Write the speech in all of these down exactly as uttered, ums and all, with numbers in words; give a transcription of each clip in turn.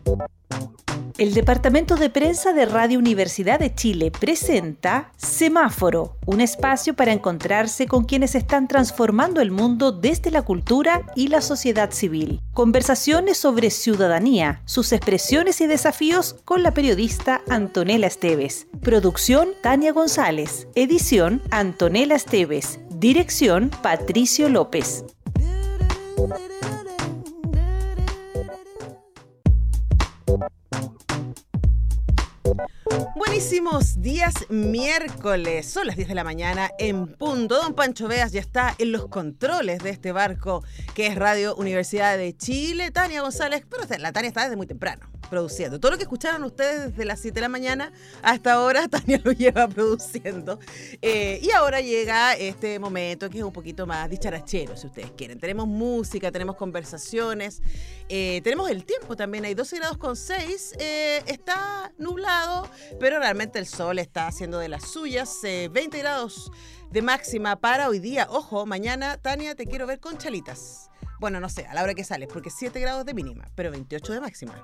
El Departamento de Prensa de Radio Universidad de Chile presenta Semáforo, un espacio para encontrarse con quienes están transformando el mundo desde la cultura y la sociedad civil. Conversaciones sobre ciudadanía, sus expresiones y desafíos con la periodista Antonella Esteves. Producción Tania González. Edición Antonella Esteves. Dirección Patricio López. Buenísimos días miércoles, son las diez de la mañana en punto. Don Pancho Veas ya está en los controles de este barco que es Radio Universidad de Chile. Tania González, pero la Tania está desde muy temprano produciendo. Todo lo que escucharon ustedes desde las siete de la mañana hasta ahora, Tania lo lleva produciendo. Eh, y ahora llega este momento que es un poquito más dicharachero, si ustedes quieren. Tenemos música, tenemos conversaciones, eh, tenemos el tiempo también. Hay doce grados con seis, eh, está nublado, pero realmente el sol está haciendo de las suyas. Eh, veinte grados de máxima para hoy día. Ojo, mañana, Tania, te quiero ver con chalitas. Bueno, no sé, a la hora que sales, porque siete grados de mínima, pero veintiocho de máxima.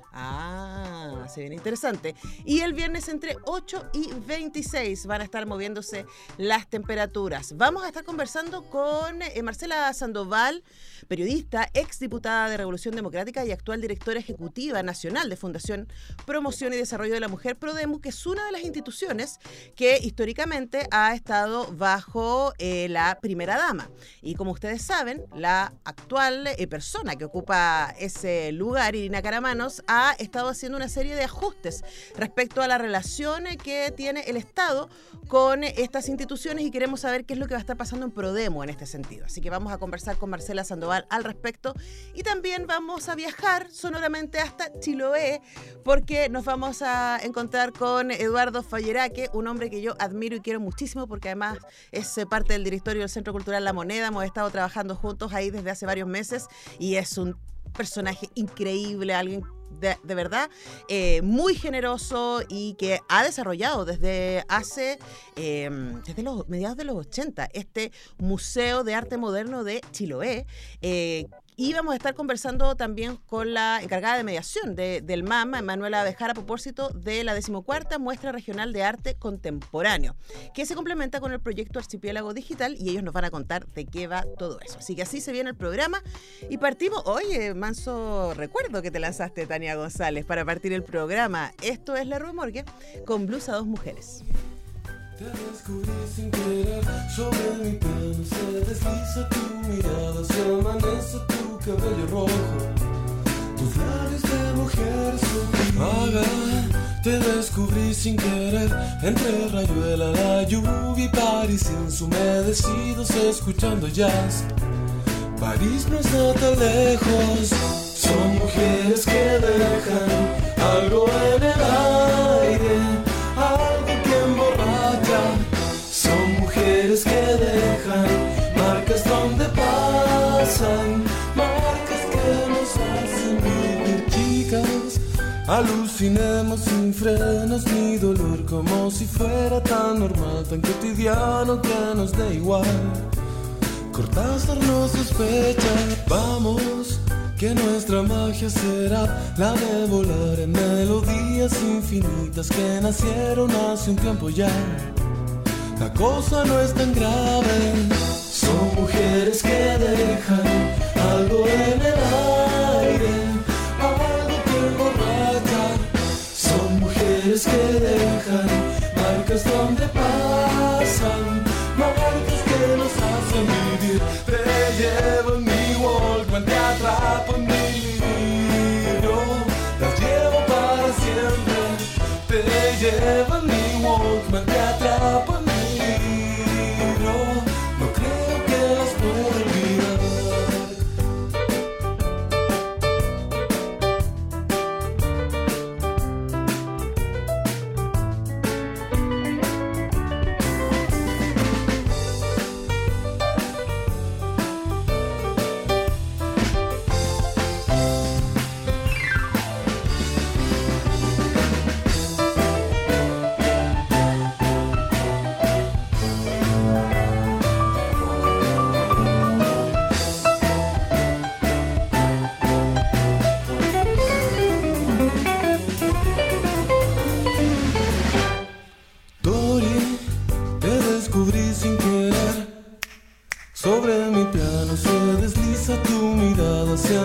Ah, se viene interesante. Y el viernes entre ocho y veintiséis van a estar moviéndose las temperaturas. Vamos a estar conversando con eh, Marcela Sandoval, periodista, exdiputada de Revolución Democrática y actual directora ejecutiva nacional de Fundación Promoción y Desarrollo de la Mujer, PRODEMU, que es una de las instituciones que históricamente ha estado bajo eh, la primera dama. Y como ustedes saben, la actual eh, persona que ocupa ese lugar, Irina Caramanos, ha ha estado haciendo una serie de ajustes respecto a la relación que tiene el Estado con estas instituciones y queremos saber qué es lo que va a estar pasando en PRODEMU en este sentido. Así que vamos a conversar con Marcela Sandoval al respecto y también vamos a viajar sonoramente hasta Chiloé porque nos vamos a encontrar con Eduardo Falleraque, un hombre que yo admiro y quiero muchísimo porque además es parte del directorio del Centro Cultural La Moneda. Hemos estado trabajando juntos ahí desde hace varios meses y es un personaje increíble, alguien De, de verdad, eh, muy generoso y que ha desarrollado desde hace, eh, desde los mediados de los ochenta, este Museo de Arte Moderno de Chiloé. Eh, Y vamos a estar conversando también con la encargada de mediación de, del M A M, Manuela Abejara, a propósito de la decimocuarta Muestra Regional de Arte Contemporáneo, que se complementa con el proyecto Archipiélago Digital y ellos nos van a contar de qué va todo eso. Así que así se viene el programa y partimos. Oye, manso recuerdo que te lanzaste, Tania González, para partir el programa. Esto es La Rue Morgue con Blues a dos mujeres. Te descubrí sin querer, sobre mi pelo se desliza tu mirada, se amanece tu cabello rojo, tus labios de mujer sutil. Te descubrí sin querer, entre rayuela, la lluvia y París ensumedecidos escuchando jazz. París no está tan lejos, son mujeres que dejan algo en el aire, algo que emborracha. Son mujeres que dejan marcas donde pasan, marcas que nos hacen vivir. Chicas, alucinemos sin frenos ni dolor, como si fuera tan normal, tan cotidiano que nos dé igual. Cortázar nos sospecha, vamos, que nuestra magia será la de volar en melodías infinitas que nacieron hace un tiempo ya. La cosa no es tan grave, son mujeres que dejan algo en el aire, algo que emborracha. Son mujeres que dejan marcas donde pasan, marcas que nos hacen vivir. Te llevo en mi Walkman, te atrapo en mi libro, las llevo para siempre. Te llevo en mi Walkman, te atrapo en mi libro, no creo que las pueda olvidar.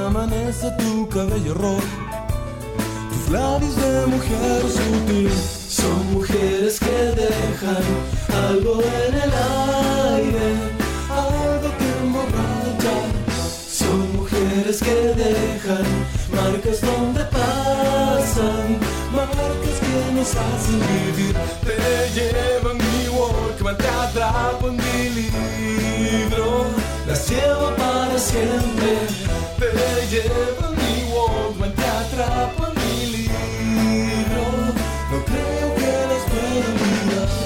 amanece tu cabello rojo. Tus labios de mujer sutil son mujeres que dejan algo en el aire, algo que emborracha. Son mujeres que dejan marcas donde pasan, marcas que nos hacen vivir. Te llevo en mi Walkman, te atrapo en mi libro, las llevo para siempre. Te llevo en mi Walkman, te atrapo en mi libro, no creo que las pueda olvidar.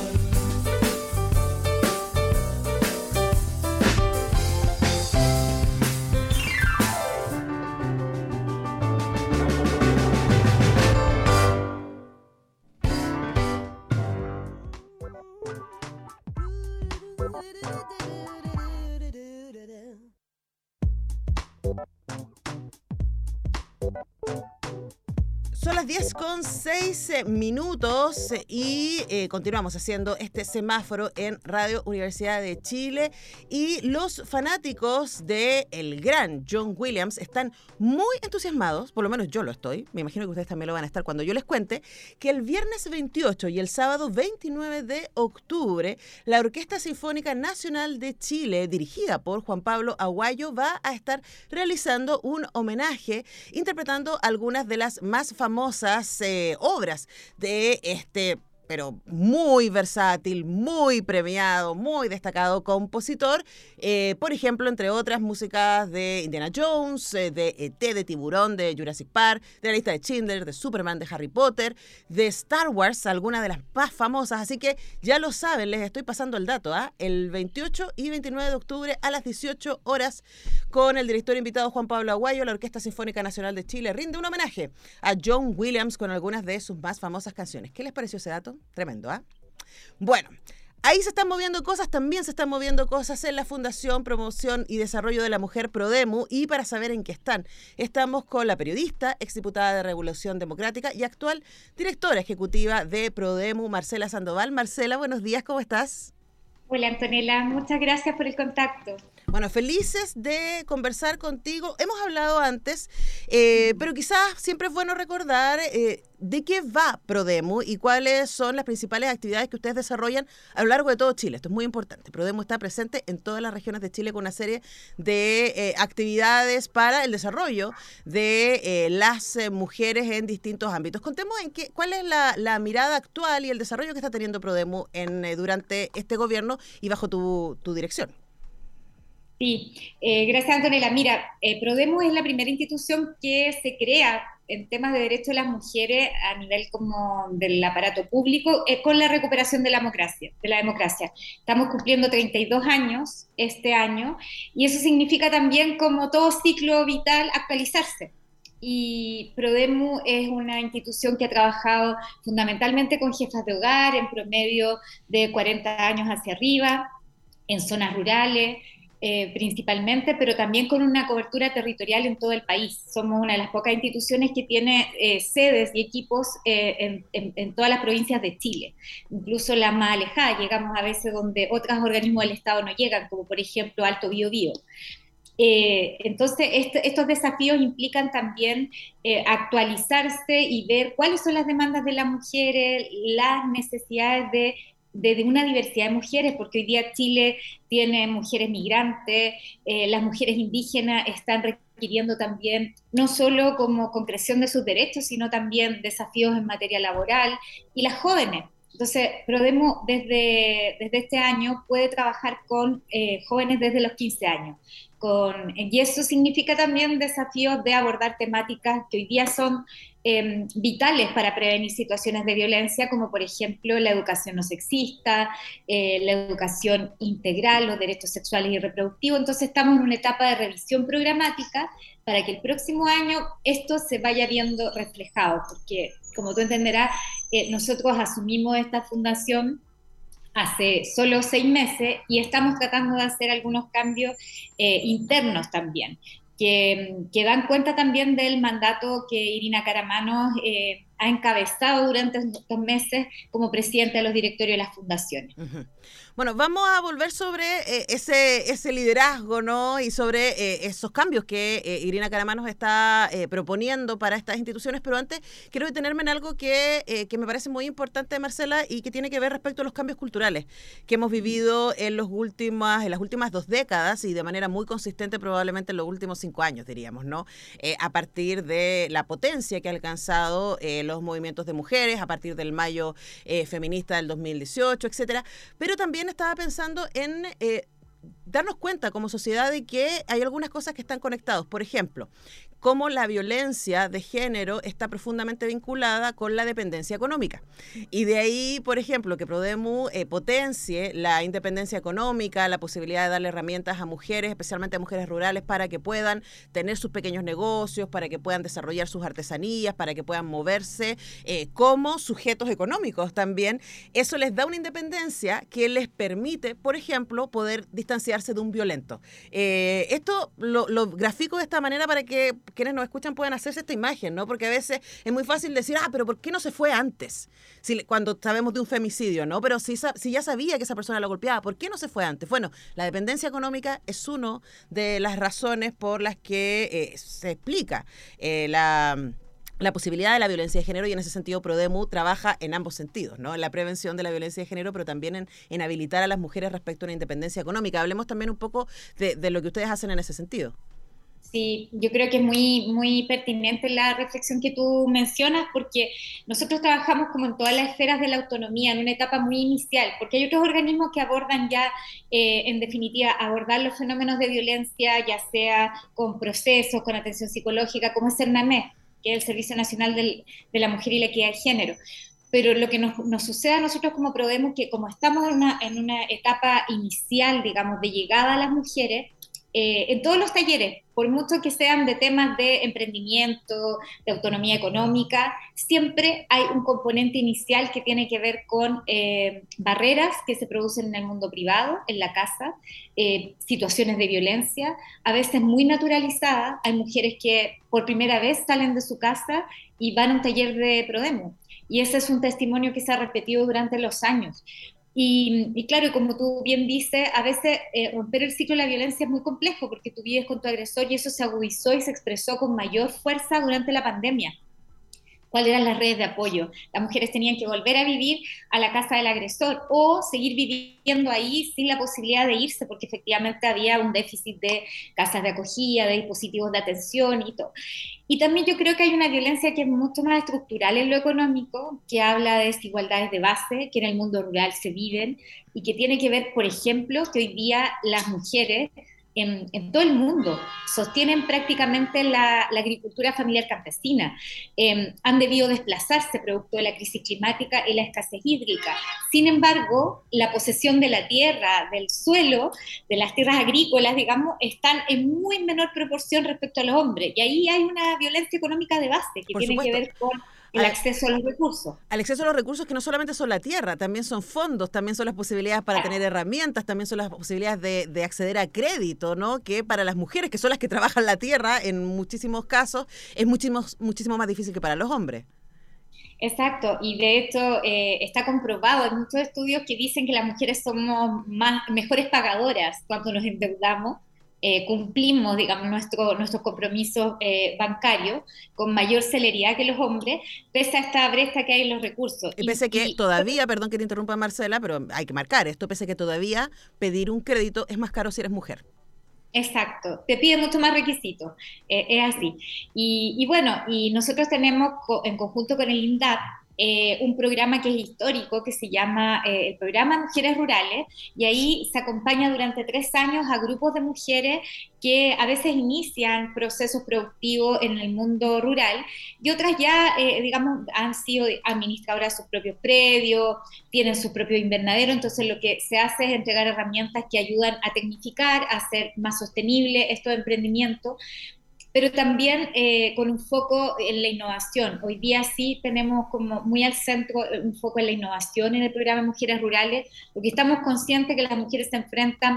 Son las diez con seis minutos y eh, continuamos haciendo este semáforo en Radio Universidad de Chile, y los fanáticos de el gran John Williams están muy entusiasmados, por lo menos yo lo estoy, me imagino que ustedes también lo van a estar cuando yo les cuente, que el viernes veintiocho y el sábado veintinueve de octubre la Orquesta Sinfónica Nacional de Chile, dirigida por Juan Pablo Aguayo, va a estar realizando un homenaje interpretando algunas de las más famosas famosas eh, obras de este, pero muy versátil, muy premiado, muy destacado compositor. Eh, por ejemplo, entre otras, músicas de Indiana Jones, eh, de E T, de Tiburón, de Jurassic Park, de La Lista de Schindler, de Superman, de Harry Potter, de Star Wars, algunas de las más famosas. Así que ya lo saben, les estoy pasando el dato, ¿eh? El veintiocho y veintinueve de octubre a las dieciocho horas, con el director invitado Juan Pablo Aguayo, la Orquesta Sinfónica Nacional de Chile rinde un homenaje a John Williams con algunas de sus más famosas canciones. ¿Qué les pareció ese dato? Tremendo, ¿ah? ¿eh? Bueno, ahí se están moviendo cosas, también se están moviendo cosas en la Fundación Promoción y Desarrollo de la Mujer Prodemu, y para saber en qué están, estamos con la periodista, exdiputada de Revolución Democrática y actual directora ejecutiva de Prodemu, Marcela Sandoval. Marcela, buenos días, ¿cómo estás? Hola, Antonella, muchas gracias por el contacto. Bueno, felices de conversar contigo. Hemos hablado antes, eh, pero quizás siempre es bueno recordar eh, de qué va Prodemu y cuáles son las principales actividades que ustedes desarrollan a lo largo de todo Chile. Esto es muy importante. Prodemu está presente en todas las regiones de Chile con una serie de eh, actividades para el desarrollo de eh, las eh, mujeres en distintos ámbitos. Contemos en qué, cuál es la, la mirada actual y el desarrollo que está teniendo Prodemu en, eh, durante este gobierno y bajo tu, tu dirección. Sí, eh, gracias, Antonella. Mira, eh, Prodemu es la primera institución que se crea en temas de derechos de las mujeres a nivel como del aparato público eh, con la recuperación de la democracia, de la democracia. Estamos cumpliendo treinta y dos años este año, y eso significa también, como todo ciclo vital, actualizarse. Y Prodemu es una institución que ha trabajado fundamentalmente con jefas de hogar, en promedio de cuarenta años hacia arriba, en zonas rurales, Eh, principalmente, pero también con una cobertura territorial en todo el país. Somos una de las pocas instituciones que tiene eh, sedes y equipos eh, en, en, en todas las provincias de Chile, incluso las más alejadas. Llegamos a veces donde otros organismos del Estado no llegan, como por ejemplo Alto Biobío. Eh, entonces, este, estos desafíos implican también eh, actualizarse y ver cuáles son las demandas de las mujeres, las necesidades de De, de una diversidad de mujeres, porque hoy día Chile tiene mujeres migrantes, eh, las mujeres indígenas están requiriendo también, no solo como concreción de sus derechos, sino también desafíos en materia laboral, y las jóvenes. Entonces, Prodemu desde, desde este año puede trabajar con eh, jóvenes desde los quince años, con, y eso significa también desafíos de abordar temáticas que hoy día son eh, vitales para prevenir situaciones de violencia, como por ejemplo la educación no sexista, eh, la educación integral, los derechos sexuales y reproductivos. Entonces estamos en una etapa de revisión programática para que el próximo año esto se vaya viendo reflejado, porque como tú entenderás, eh, nosotros asumimos esta fundación hace solo seis meses y estamos tratando de hacer algunos cambios eh, internos también, que, que dan cuenta también del mandato que Irina Karamanos eh, ha encabezado durante estos meses como presidenta de los directorios de las fundaciones. Uh-huh. Bueno, vamos a volver sobre eh, ese, ese liderazgo, ¿no? Y sobre eh, esos cambios que eh, Irina Caramán nos está eh, proponiendo para estas instituciones, pero antes quiero detenerme en algo que, eh, que me parece muy importante, Marcela, y que tiene que ver respecto a los cambios culturales que hemos vivido en, los últimas, en las últimas dos décadas y de manera muy consistente probablemente en los últimos cinco años, diríamos, ¿no? Eh, a partir de la potencia que ha alcanzado eh, los movimientos de mujeres, a partir del mayo eh, feminista del dos mil dieciocho, etcétera, pero también estaba pensando en eh, darnos cuenta como sociedad de que hay algunas cosas que están conectadas. Por ejemplo, cómo la violencia de género está profundamente vinculada con la dependencia económica. Y de ahí, por ejemplo, que Prodemu eh, potencie la independencia económica, la posibilidad de darle herramientas a mujeres, especialmente a mujeres rurales, para que puedan tener sus pequeños negocios, para que puedan desarrollar sus artesanías, para que puedan moverse eh, como sujetos económicos también. Eso les da una independencia que les permite, por ejemplo, poder distanciarse de un violento. Eh, esto lo, lo grafico de esta manera para que quienes nos escuchan puedan hacerse esta imagen, ¿no? Porque a veces es muy fácil decir, ah, pero ¿por qué no se fue antes? Si, cuando sabemos de un femicidio, ¿no? Pero si, si ya sabía que esa persona lo golpeaba, ¿por qué no se fue antes? Bueno, la dependencia económica es una de las razones por las que eh, se explica eh, la... la posibilidad de la violencia de género, y en ese sentido Prodemu trabaja en ambos sentidos, ¿no? En la prevención de la violencia de género, pero también en, en habilitar a las mujeres respecto a una independencia económica. Hablemos también un poco de, de lo que ustedes hacen en ese sentido. Sí, yo creo que es muy, muy pertinente la reflexión que tú mencionas, porque nosotros trabajamos como en todas las esferas de la autonomía, en una etapa muy inicial, porque hay otros organismos que abordan ya, eh, en definitiva, abordar los fenómenos de violencia, ya sea con procesos, con atención psicológica, como es el NAMED, que es el Servicio Nacional del, de la Mujer y la Equidad de Género. Pero lo que nos, nos sucede a nosotros como Prodemu, que como estamos en una, en una etapa inicial, digamos, de llegada a las mujeres, eh, en todos los talleres, por mucho que sean de temas de emprendimiento, de autonomía económica, siempre hay un componente inicial que tiene que ver con eh, barreras que se producen en el mundo privado, en la casa, eh, situaciones de violencia, a veces muy naturalizadas. Hay mujeres que por primera vez salen de su casa y van a un taller de Prodemu, y ese es un testimonio que se ha repetido durante los años. Y, y claro, como tú bien dices, a veces eh, romper el ciclo de la violencia es muy complejo, porque tú vives con tu agresor y eso se agudizó y se expresó con mayor fuerza durante la pandemia. ¿Cuáles eran las redes de apoyo? Las mujeres tenían que volver a vivir a la casa del agresor o seguir viviendo ahí sin la posibilidad de irse, porque efectivamente había un déficit de casas de acogida, de dispositivos de atención y todo. Y también yo creo que hay una violencia que es mucho más estructural en lo económico, que habla de desigualdades de base que en el mundo rural se viven y que tiene que ver, por ejemplo, que hoy día las mujeres En, en todo el mundo sostienen prácticamente la, la agricultura familiar campesina, eh, han debido desplazarse producto de la crisis climática y la escasez hídrica. Sin embargo, la posesión de la tierra, del suelo, de las tierras agrícolas, digamos, están en muy menor proporción respecto a los hombres, y ahí hay una violencia económica de base que Por tiene supuesto. que ver con el acceso a los recursos. Al acceso a los recursos, que no solamente son la tierra, también son fondos, también son las posibilidades para tener herramientas, también son las posibilidades de, de acceder a crédito, ¿no? Que para las mujeres, que son las que trabajan la tierra, en muchísimos casos, es muchísimo, muchísimo más difícil que para los hombres. Exacto, y de hecho eh, está comprobado, hay muchos estudios que dicen que las mujeres somos más, mejores pagadoras cuando nos endeudamos. Eh, cumplimos, digamos, nuestro, nuestros compromisos eh, bancarios con mayor celeridad que los hombres, pese a esta brecha que hay en los recursos. Y pese y, que y, todavía, perdón que te interrumpa, Marcela, pero hay que marcar esto, pese que todavía pedir un crédito es más caro si eres mujer. Exacto, te pide mucho más requisitos, eh, es así. Y, y bueno, y nosotros tenemos co en conjunto con el INDAP, Eh, un programa que es histórico, que se llama eh, el Programa Mujeres Rurales, y ahí se acompaña durante tres años a grupos de mujeres que a veces inician procesos productivos en el mundo rural, y otras ya, eh, digamos, han sido administradoras de sus propios predios, tienen su propio invernadero. Entonces lo que se hace es entregar herramientas que ayudan a tecnificar, a hacer más sostenible estos emprendimientos, pero también eh, con un foco en la innovación. Hoy día sí tenemos como muy al centro un foco en la innovación en el programa Mujeres Rurales, porque estamos conscientes que las mujeres se enfrentan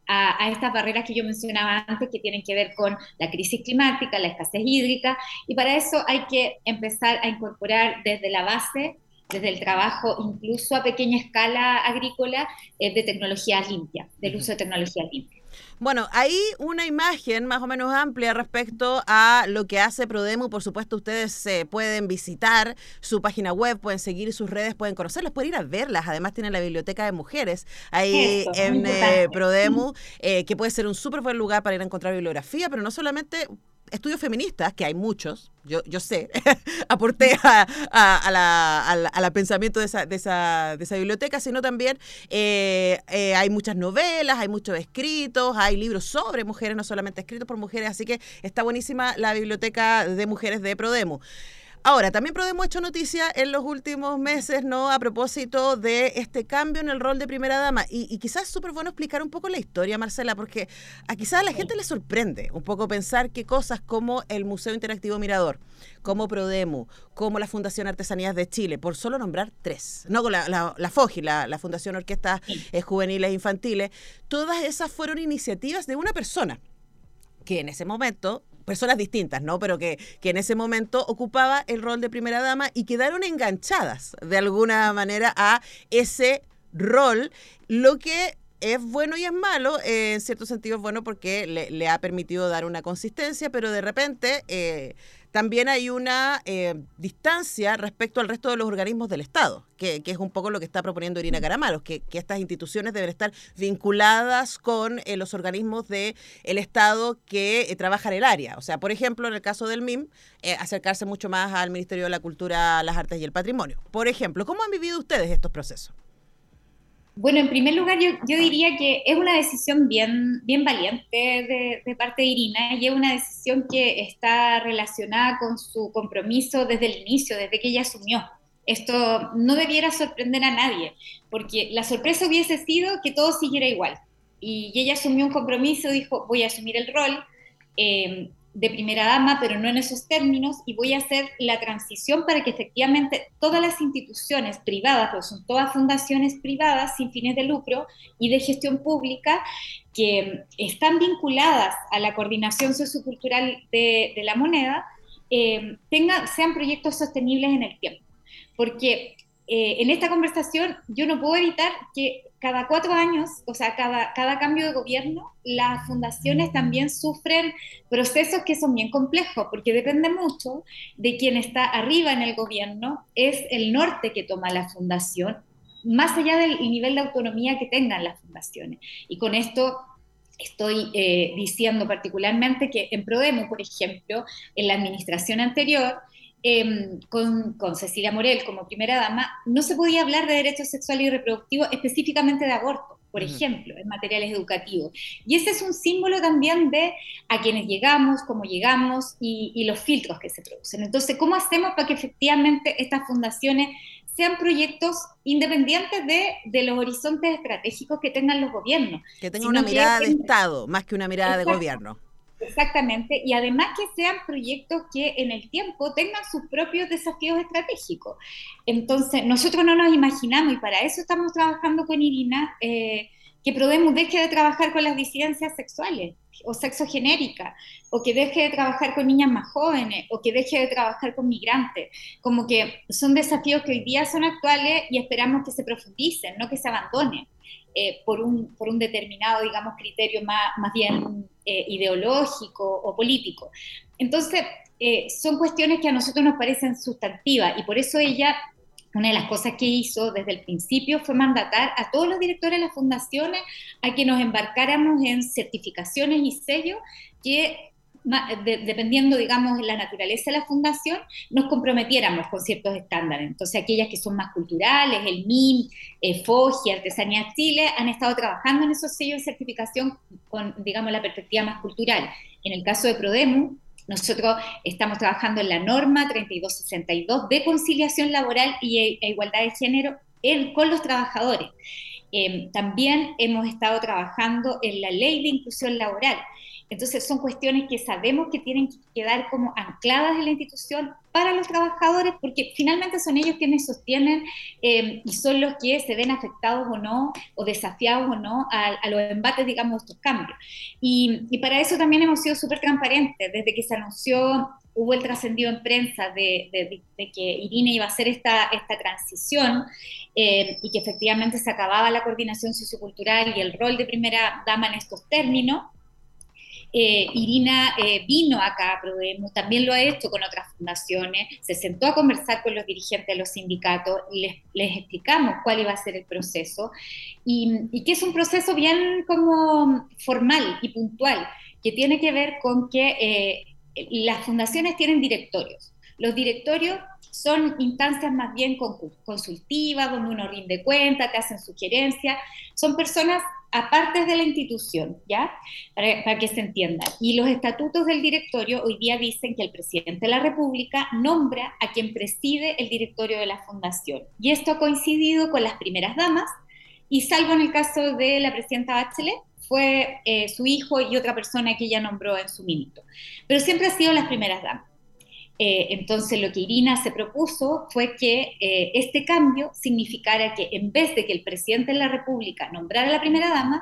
a, a estas barreras que yo mencionaba antes, que tienen que ver con la crisis climática, la escasez hídrica, y para eso hay que empezar a incorporar desde la base, desde el trabajo incluso a pequeña escala agrícola, eh, de tecnologías limpias, del uso de tecnologías limpias. Bueno, hay una imagen más o menos amplia respecto a lo que hace Prodemu. Por supuesto, ustedes eh, pueden visitar su página web, pueden seguir sus redes, pueden conocerlas, pueden ir a verlas. Además, tienen la biblioteca de mujeres ahí Eso, en eh, Prodemu, eh, que puede ser un súper buen lugar para ir a encontrar bibliografía, pero no solamente estudios feministas, que hay muchos, yo, yo sé, aporté a, a, a, la, a, la, a la pensamiento de esa, de, esa, de esa biblioteca, sino también eh, eh, hay muchas novelas, hay muchos escritos, hay libros sobre mujeres, no solamente escritos por mujeres, así que está buenísima la biblioteca de mujeres de Prodemu. Ahora, también Prodemu ha hecho noticia en los últimos meses, ¿no?, a propósito de este cambio en el rol de primera dama. Y, y quizás es súper bueno explicar un poco la historia, Marcela, porque a quizás a la gente le sorprende un poco pensar que cosas como el Museo Interactivo Mirador, como Prodemu, como la Fundación Artesanías de Chile, por solo nombrar tres, no, la, la, la FOGI, la, la Fundación Orquestas eh, Juveniles e Infantiles, todas esas fueron iniciativas de una persona que en ese momento, personas distintas, ¿no?, pero que, que en ese momento ocupaba el rol de primera dama y quedaron enganchadas de alguna manera a ese rol, lo que es bueno y es malo. Eh, en cierto sentido es bueno porque le, le ha permitido dar una consistencia, pero de repente eh, también hay una eh, distancia respecto al resto de los organismos del Estado, que, que es un poco lo que está proponiendo Irina Caramalos, que, que estas instituciones deben estar vinculadas con eh, los organismos del Estado que eh, trabajan el área. O sea, por ejemplo, en el caso del M I M, eh, acercarse mucho más al Ministerio de la Cultura, las Artes y el Patrimonio. Por ejemplo, ¿cómo han vivido ustedes estos procesos? Bueno, en primer lugar, yo, yo diría que es una decisión bien, bien valiente de, de parte de Irina, y es una decisión que está relacionada con su compromiso desde el inicio, desde que ella asumió. Esto no debiera sorprender a nadie, porque la sorpresa hubiese sido que todo siguiera igual. Y ella asumió un compromiso, dijo, voy a asumir el rol eh, de primera dama, pero no en esos términos, y voy a hacer la transición para que efectivamente todas las instituciones privadas, porque son todas fundaciones privadas sin fines de lucro y de gestión pública, que están vinculadas a la coordinación sociocultural de, de la moneda, eh, tengan, sean proyectos sostenibles en el tiempo. Porque eh, en esta conversación yo no puedo evitar que cada cuatro años, o sea, cada, cada cambio de gobierno, las fundaciones también sufren procesos que son bien complejos, porque depende mucho de quien está arriba en el gobierno, es el norte que toma la fundación, más allá del nivel de autonomía que tengan las fundaciones. Y con esto estoy eh, diciendo particularmente que en Prodemu, por ejemplo, en la administración anterior, Eh, con, con Cecilia Morel como primera dama, no se podía hablar de derechos sexuales y reproductivos, específicamente de aborto, por uh-huh. ejemplo, en materiales educativos. Y ese es un símbolo también de a quienes llegamos, cómo llegamos y, y los filtros que se producen. Entonces, ¿cómo hacemos para que efectivamente estas fundaciones sean proyectos independientes de, de los horizontes estratégicos que tengan los gobiernos? Que tengan una mirada que, de Estado, más que una mirada exacto, de gobierno. Exactamente, y además que sean proyectos que en el tiempo tengan sus propios desafíos estratégicos. Entonces, nosotros no nos imaginamos, y para eso estamos trabajando con Irina, eh, que Prodemu deje de trabajar con las disidencias sexuales o sexogenéricas, o que deje de trabajar con niñas más jóvenes, o que deje de trabajar con migrantes. Como que son desafíos que hoy día son actuales y esperamos que se profundicen, no que se abandonen eh, por, un, por un determinado, digamos, criterio más, más bien eh, ideológico o político. Entonces, eh, son cuestiones que a nosotros nos parecen sustantivas, y por eso ella, una de las cosas que hizo desde el principio fue mandatar a todos los directores de las fundaciones a que nos embarcáramos en certificaciones y sellos que, de, dependiendo, digamos, la naturaleza de la fundación, nos comprometiéramos con ciertos estándares. Entonces, aquellas que son más culturales, el M I M, eh, FOGI, Artesanías Chile, han estado trabajando en esos sellos de certificación con, digamos, la perspectiva más cultural. En el caso de Prodemu, nosotros estamos trabajando en la norma treinta y dos sesenta y dos de conciliación laboral y e, e igualdad de género en, con los trabajadores. Eh, también hemos estado trabajando en la ley de inclusión laboral, Entonces son cuestiones que sabemos que tienen que quedar como ancladas en la institución para los trabajadores, porque finalmente son ellos quienes sostienen eh, y son los que se ven afectados o no, o desafiados o no a, a los embates, digamos, de estos cambios. Y, y para eso también hemos sido súper transparentes. Desde que se anunció, hubo el trascendido en prensa de, de, de que Irina iba a hacer esta, esta transición eh, y que efectivamente se acababa la coordinación sociocultural y el rol de primera dama en estos términos. Eh, Irina eh, vino acá a Prodemu, también lo ha hecho con otras fundaciones, se sentó a conversar con los dirigentes de los sindicatos, les, les explicamos cuál iba a ser el proceso, y, y que es un proceso bien como formal y puntual, que tiene que ver con que eh, las fundaciones tienen directorios. Los directorios son instancias más bien consultivas, donde uno rinde cuenta, te hacen sugerencias, son personas aparte de la institución, ¿ya? Para, para que se entienda. Y los estatutos del directorio hoy día dicen que el presidente de la República nombra a quien preside el directorio de la fundación. Y esto ha coincidido con las primeras damas, y salvo en el caso de la presidenta Bachelet, fue eh, su hijo y otra persona que ella nombró en su minuto. Pero siempre ha sido las primeras damas. Eh, entonces lo que Irina se propuso fue que eh, este cambio significara que en vez de que el presidente de la República nombrara a la primera dama,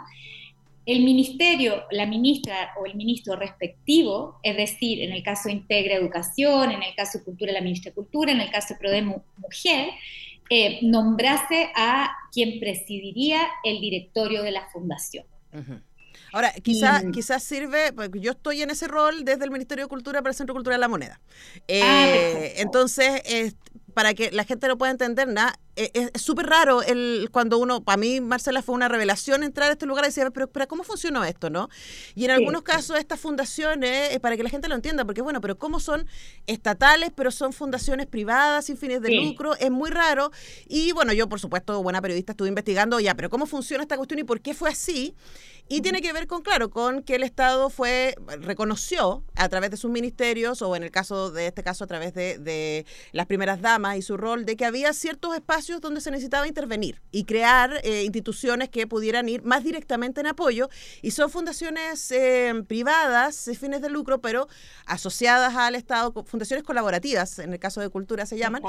el ministerio, la ministra o el ministro respectivo, es decir, en el caso de Integra Educación, en el caso de Cultura, la ministra de Cultura, en el caso de Prodemu Mujer, eh, nombrase a quien presidiría el directorio de la fundación. Uh-huh. Ahora, quizás y, quizá sirve, porque yo estoy en ese rol desde el Ministerio de Cultura para el Centro Cultural La Moneda. Eh, ah, entonces, eh, para que la gente lo pueda entender, nada, eh, es súper raro el, cuando uno, para mí, Marcela, fue una revelación entrar a este lugar y decir, pero, pero ¿cómo funcionó esto, no? Y en sí. algunos casos estas fundaciones, eh, para que la gente lo entienda, porque bueno, pero ¿cómo son estatales, pero son fundaciones privadas sin fines de sí. lucro? Es muy raro. Y bueno, yo, por supuesto, buena periodista, estuve investigando, ya, pero ¿cómo funciona esta cuestión y por qué fue así? Y tiene que ver con, claro, con que el Estado fue, reconoció a través de sus ministerios, o en el caso de este caso a través de, de las primeras damas y su rol, de que había ciertos espacios donde se necesitaba intervenir y crear eh, instituciones que pudieran ir más directamente en apoyo, y son fundaciones eh, privadas, sin fines de lucro, pero asociadas al Estado, fundaciones colaborativas, en el caso de Cultura se llaman,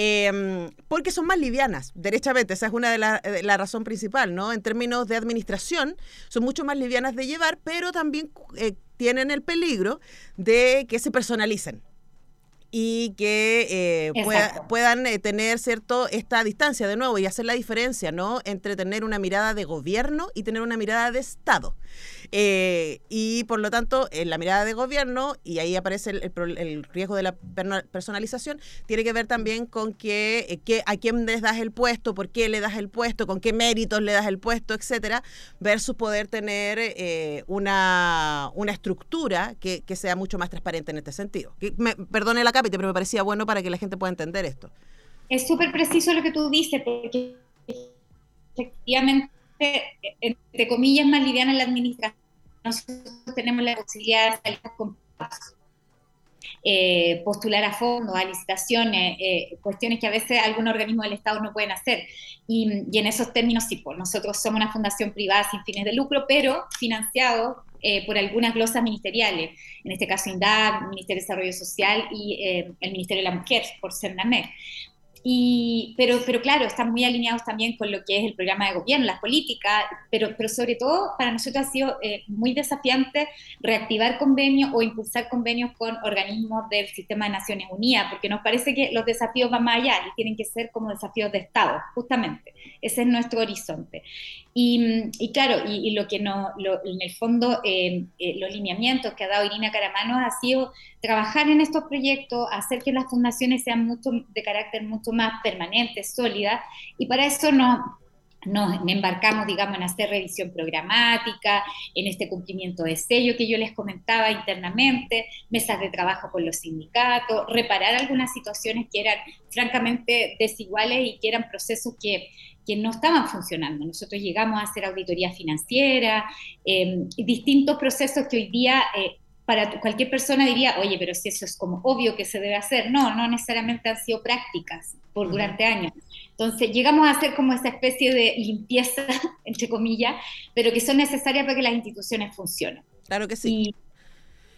eh, porque son más livianas, derechamente, esa es una de la, de la razón principal, ¿no? En términos de administración, son mucho más livianas de llevar, pero también eh, tienen el peligro de que se personalicen y que eh, pueda, puedan eh, tener cierto esta distancia de nuevo y hacer la diferencia, ¿no? Entre tener una mirada de gobierno y tener una mirada de Estado. Eh, y por lo tanto, en la mirada de gobierno, y ahí aparece el, el, el riesgo de la personalización, tiene que ver también con que, eh, que a quién les das el puesto, por qué le das el puesto, con qué méritos le das el puesto, etcétera, versus poder tener eh, una, una estructura que, que sea mucho más transparente en este sentido. Que me, perdone la cápita, pero me parecía bueno para que la gente pueda entender esto. Es súper preciso lo que tú dices, porque efectivamente, entre comillas, más liviana en la administración. Nosotros tenemos la posibilidad de salir con eh, postular a fondos, a licitaciones, eh, cuestiones que a veces algunos organismos del Estado no pueden hacer. Y, y en esos términos, sí, pues, nosotros somos una fundación privada sin fines de lucro, pero financiados eh, por algunas glosas ministeriales, en este caso INDAP, Ministerio de Desarrollo Social y eh, el Ministerio de la Mujer, por CERNAMEC. Y, pero, pero claro, están muy alineados también con lo que es el programa de gobierno, las políticas, pero, pero sobre todo para nosotros ha sido eh, muy desafiante reactivar convenios o impulsar convenios con organismos del sistema de Naciones Unidas, porque nos parece que los desafíos van más allá y tienen que ser como desafíos de Estado, justamente. Ese es nuestro horizonte. Y, y claro, y, y lo que no, lo, en el fondo, eh, eh, los lineamientos que ha dado Irina Caramanos ha sido trabajar en estos proyectos, hacer que las fundaciones sean mucho, de carácter mucho más permanente, sólida, y para eso nos, nos embarcamos, digamos, en hacer revisión programática, en este cumplimiento de sello que yo les comentaba internamente, mesas de trabajo con los sindicatos, reparar algunas situaciones que eran francamente desiguales y que eran procesos que, que no estaban funcionando. Nosotros llegamos a hacer auditoría financiera, eh, distintos procesos que hoy día... Eh, para cualquier persona diría, oye, pero si eso es como obvio que se debe hacer. No, no necesariamente han sido prácticas por durante años. Entonces, llegamos a hacer como esa especie de limpieza, entre comillas, pero que son necesarias para que las instituciones funcionen. Claro que sí.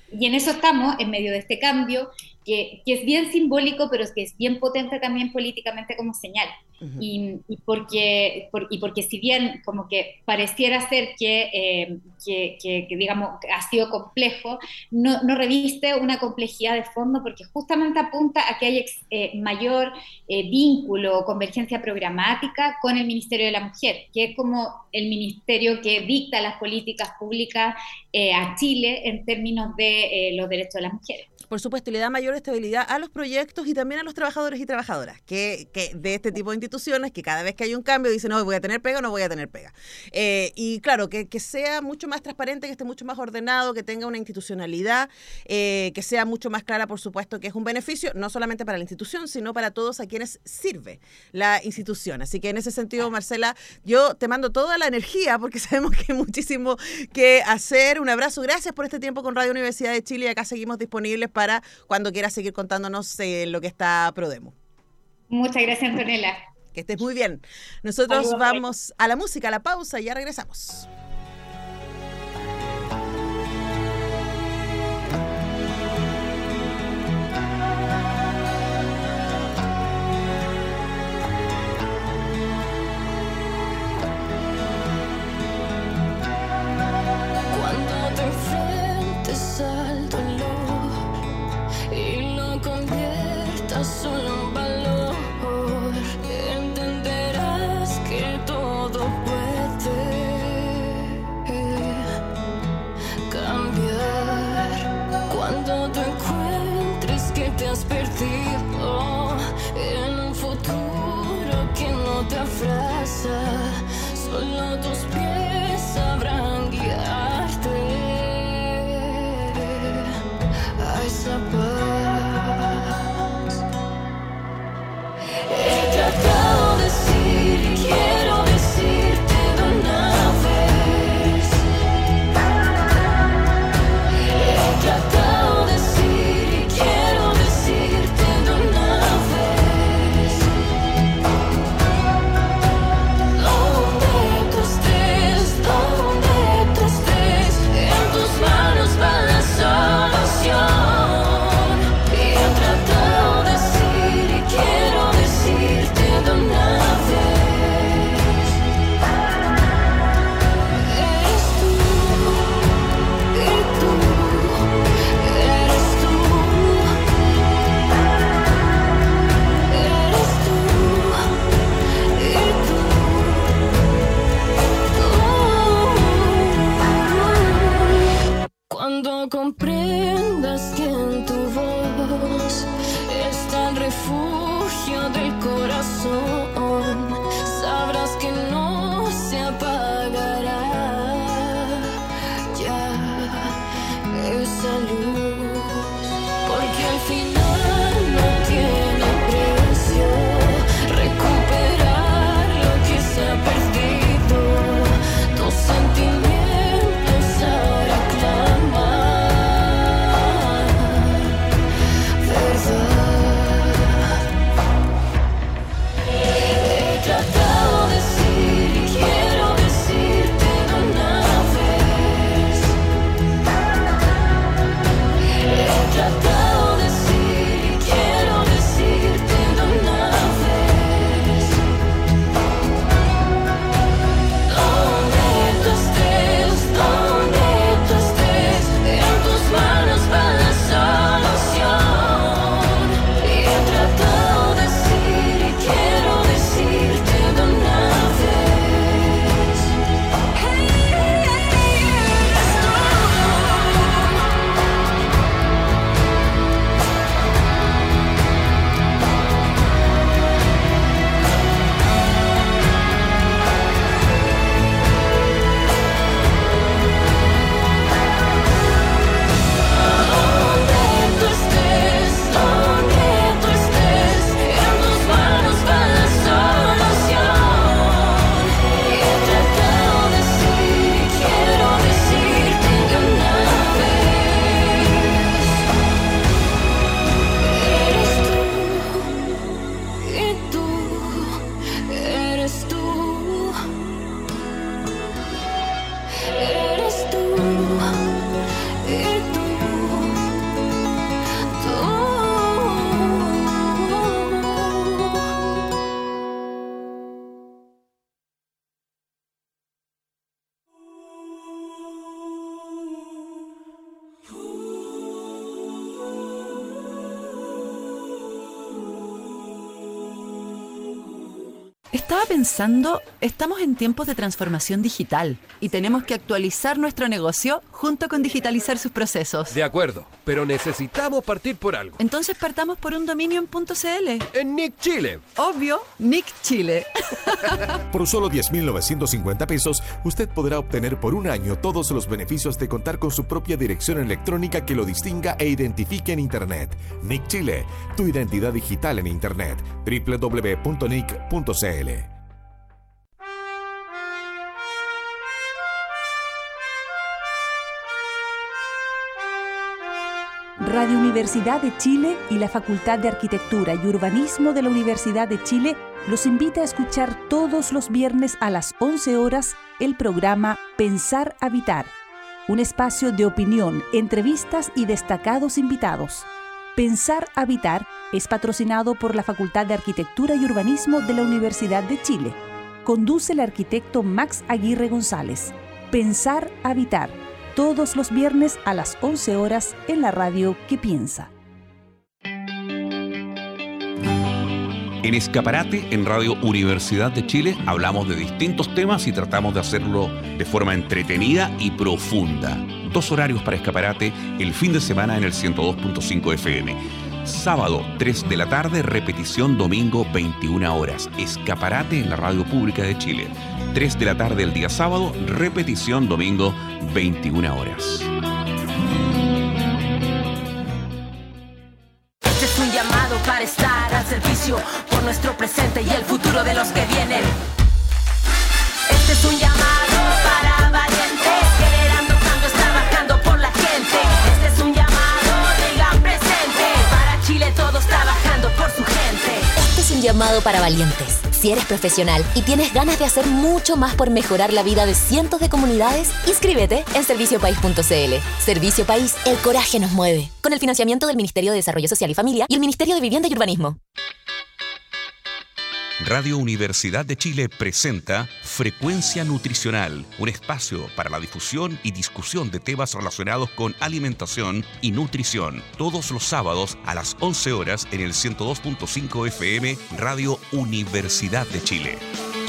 Y en eso estamos, en medio de este cambio, que, que es bien simbólico, pero que es bien potente también políticamente como señal. Uh-huh. y, y, porque, por, y porque si bien como que pareciera ser que, eh, que, que, que digamos, ha sido complejo, no, no reviste una complejidad de fondo, porque justamente apunta a que hay eh, mayor eh, vínculo o convergencia programática con el Ministerio de la Mujer, que es como el ministerio que dicta las políticas públicas eh, a Chile en términos de eh, los derechos de las mujeres. Por supuesto, y le da mayor estabilidad a los proyectos y también a los trabajadores y trabajadoras que, que de este tipo de instituciones, que cada vez que hay un cambio dicen, no, voy a tener pega o no voy a tener pega. Eh, y claro, que, que sea mucho más transparente, que esté mucho más ordenado, que tenga una institucionalidad, eh, que sea mucho más clara, por supuesto, que es un beneficio, no solamente para la institución, sino para todos a quienes sirve la institución. Así que en ese sentido, Marcela, yo te mando toda la energía, porque sabemos que hay muchísimo que hacer. Un abrazo, gracias por este tiempo con Radio Universidad de Chile, y acá seguimos disponibles para cuando quieras seguir contándonos eh, lo que está Prodemo. Muchas gracias, Antonella. Que estés muy bien. Nosotros Ayúdame. Vamos a la música, a la pausa, y ya regresamos. Cuando te enfrentes al dolor y lo conviertas solo en valor, entenderás que todo puede cambiar. Cuando te encuentres que te has perdido en un futuro que no te abraza, solo tus pies sabrán guiarte a esa paz. He tratado de decir y quiero decirte de una vez. He tratado de decir y quiero decirte de una vez. Donde tú estés, donde tú estés, en tus manos va la solución. Y he tratado de decir y quiero decirte de una vez. Eres tú, y tú, eres tú, eres tú, y tú, tú. Cuando comprendas que en tu voz está el refugio del corazón, sabrás que no se apagará ya esa luz, porque al final no tiene precio recuperar lo que se ha perdido. Tus sentimientos ahora claman verdad. Estaba pensando, estamos en tiempos de transformación digital y tenemos que actualizar nuestro negocio junto con digitalizar sus procesos. De acuerdo, pero necesitamos partir por algo. Entonces partamos por un dominio en .cl. En Nick Chile. Obvio, Nick Chile. Por solo diez mil novecientos cincuenta pesos, usted podrá obtener por un año todos los beneficios de contar con su propia dirección electrónica que lo distinga e identifique en Internet. Nick Chile, tu identidad digital en Internet. doble u doble u doble u punto nick punto c l. Radio Universidad de Chile y la Facultad de Arquitectura y Urbanismo de la Universidad de Chile los invita a escuchar todos los viernes a las once horas el programa Pensar Habitar, un espacio de opinión, entrevistas y destacados invitados. Pensar Habitar es patrocinado por la Facultad de Arquitectura y Urbanismo de la Universidad de Chile. Conduce el arquitecto Max Aguirre González. Pensar Habitar, todos los viernes a las once horas en la radio que piensa. En Escaparate, en Radio Universidad de Chile, hablamos de distintos temas y tratamos de hacerlo de forma entretenida y profunda. Dos horarios para Escaparate el fin de semana en el ciento dos punto cinco F M. Sábado, tres de la tarde, repetición domingo, veintiuna horas. Escaparate en la Radio Pública de Chile. tres de la tarde el día sábado, repetición domingo, veintiuna horas. Este es un llamado para estar al servicio por nuestro presente y el futuro de los que vienen. Este es un llamado para valientes, generando cambios, trabajando por la gente. Este es un llamado, digan presente, para Chile todos trabajando por su gente. Este es un llamado para valientes. Si eres profesional y tienes ganas de hacer mucho más por mejorar la vida de cientos de comunidades, inscríbete en servicio país punto c l. Servicio País, el coraje nos mueve. Con el financiamiento del Ministerio de Desarrollo Social y Familia y el Ministerio de Vivienda y Urbanismo. Radio Universidad de Chile presenta Frecuencia Nutricional, un espacio para la difusión y discusión de temas relacionados con alimentación y nutrición. Todos los sábados a las once horas en el ciento dos punto cinco F M, Radio Universidad de Chile.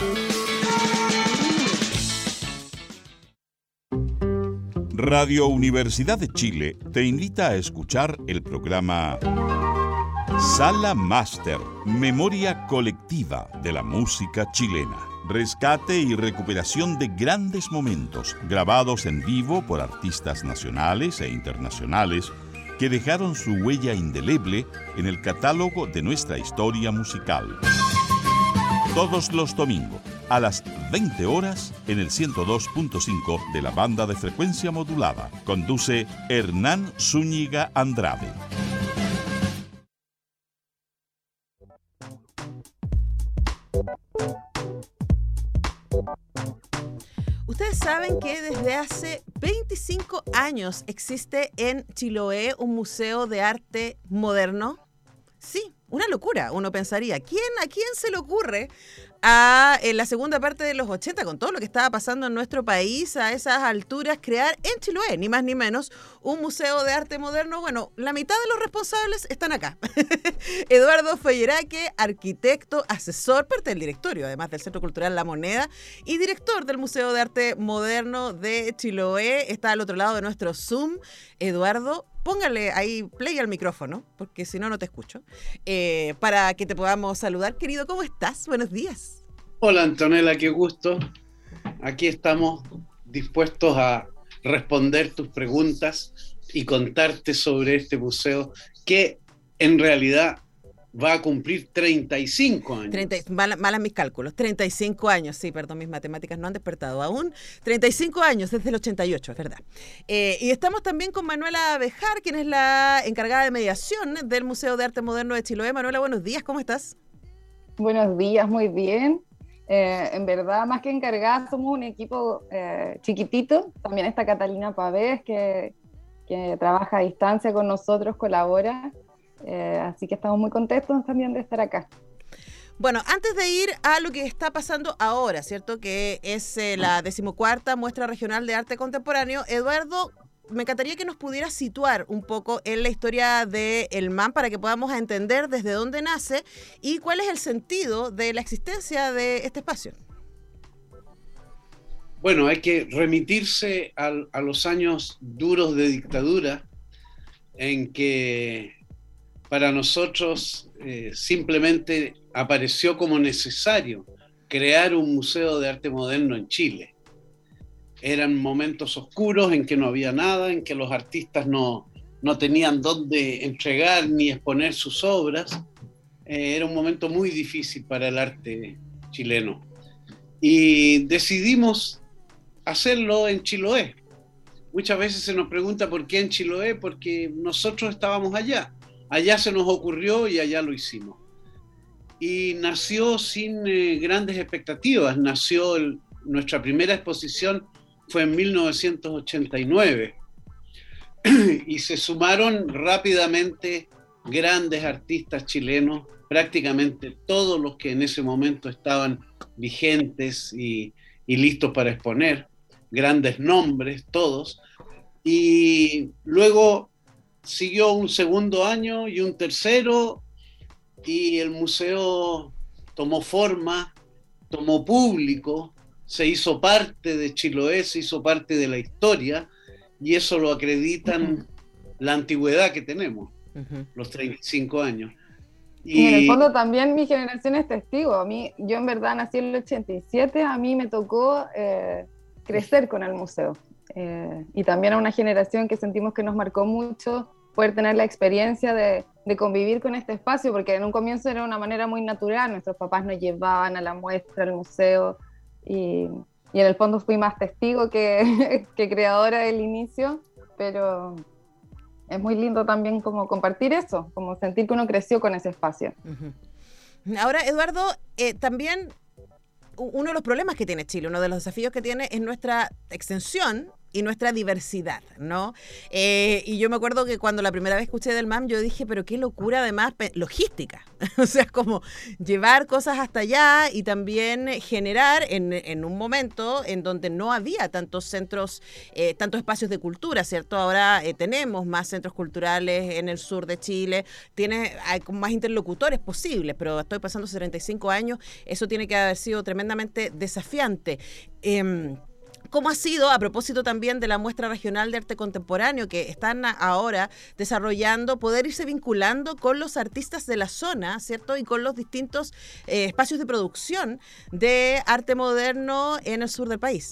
Radio Universidad de Chile te invita a escuchar el programa Sala Máster, Memoria Colectiva de la Música Chilena. Rescate y recuperación de grandes momentos grabados en vivo por artistas nacionales e internacionales que dejaron su huella indeleble en el catálogo de nuestra historia musical. Todos los domingos a las veinte horas en el ciento dos punto cinco de la banda de frecuencia modulada. Conduce Hernán Zúñiga Andrade. Ustedes saben que desde hace veinticinco años existe en Chiloé un museo de arte moderno. Sí, una locura, uno pensaría. ¿Quién, ¿A quién se le ocurre a, en la segunda parte de los ochenta, con todo lo que estaba pasando en nuestro país, a esas alturas, crear en Chiloé, ni más ni menos, un museo de arte moderno? Bueno, la mitad de los responsables están acá. Eduardo Feyeraque, arquitecto, asesor, parte del directorio, además del Centro Cultural La Moneda, y director del Museo de Arte Moderno de Chiloé, está al otro lado de nuestro Zoom. Eduardo, póngale ahí play al micrófono, porque si no, no te escucho, eh, para que te podamos saludar. Querido, ¿cómo estás? Buenos días. Hola, Antonella, qué gusto. Aquí estamos dispuestos a responder tus preguntas y contarte sobre este museo que en realidad va a cumplir treinta y cinco años. treinta, mal, malas mis cálculos. treinta y cinco años, sí, perdón, mis matemáticas no han despertado aún. treinta y cinco años, desde el ochenta y ocho, es verdad. Eh, y estamos también con Manuela Bejar, quien es la encargada de mediación del Museo de Arte Moderno de Chiloé. Manuela, buenos días, ¿cómo estás? Buenos días, muy bien. Eh, en verdad, más que encargada, somos un equipo eh, chiquitito. También está Catalina Pavés, que, que trabaja a distancia con nosotros, colabora. Eh, así que estamos muy contentos también de estar acá. Bueno, antes de ir a lo que está pasando ahora, ¿cierto? Que es eh, la decimocuarta Muestra Regional de Arte Contemporáneo, Eduardo, me encantaría que nos pudieras situar un poco en la historia del M A M para que podamos entender desde dónde nace y cuál es el sentido de la existencia de este espacio. Bueno, hay que remitirse a, a los años duros de dictadura, en que para nosotros eh, simplemente apareció como necesario crear un museo de arte moderno en Chile. Eran momentos oscuros en que no había nada, en que los artistas no, no tenían dónde entregar ni exponer sus obras. Eh, era un momento muy difícil para el arte chileno. Y decidimos hacerlo en Chiloé. Muchas veces se nos pregunta por qué en Chiloé, porque nosotros estábamos allá. Allá se nos ocurrió y allá lo hicimos. Y nació sin eh, grandes expectativas. Nació el, nuestra primera exposición fue en mil novecientos ochenta y nueve y se sumaron rápidamente grandes artistas chilenos, prácticamente todos los que en ese momento estaban vigentes y, y listos para exponer, grandes nombres, todos. Y luego siguió un segundo año y un tercero, y el museo tomó forma, tomó público, se hizo parte de Chiloé, se hizo parte de la historia, y eso lo acreditan uh-huh. la antigüedad que tenemos, uh-huh. los treinta y cinco años. Y, y en el fondo también mi generación es testigo. A mí, yo en verdad nací en el ochenta y siete, a mí me tocó eh, crecer con el museo. Eh, y también a una generación que sentimos que nos marcó mucho poder tener la experiencia de, de convivir con este espacio, porque en un comienzo era una manera muy natural, nuestros papás nos llevaban a la muestra, al museo, y, y en el fondo fui más testigo que, que creadora del inicio, pero es muy lindo también como compartir eso, como sentir que uno creció con ese espacio. Uh-huh. Ahora, Eduardo, eh, también uno de los problemas que tiene Chile, uno de los desafíos que tiene es nuestra extensión y nuestra diversidad, ¿no? Eh, y yo me acuerdo que cuando la primera vez escuché del M A M, yo dije, pero qué locura, además, logística. O sea, como llevar cosas hasta allá y también generar en, en un momento en donde no había tantos centros, eh, tantos espacios de cultura, ¿cierto? Ahora eh, tenemos más centros culturales en el sur de Chile, tiene, hay más interlocutores posibles, pero estoy pasando hace treinta y cinco años, eso tiene que haber sido tremendamente desafiante. Eh, ¿Cómo ha sido, a propósito también de la muestra regional de arte contemporáneo que están ahora desarrollando, poder irse vinculando con los artistas de la zona, ¿cierto? Y con los distintos eh, espacios de producción de arte moderno en el sur del país?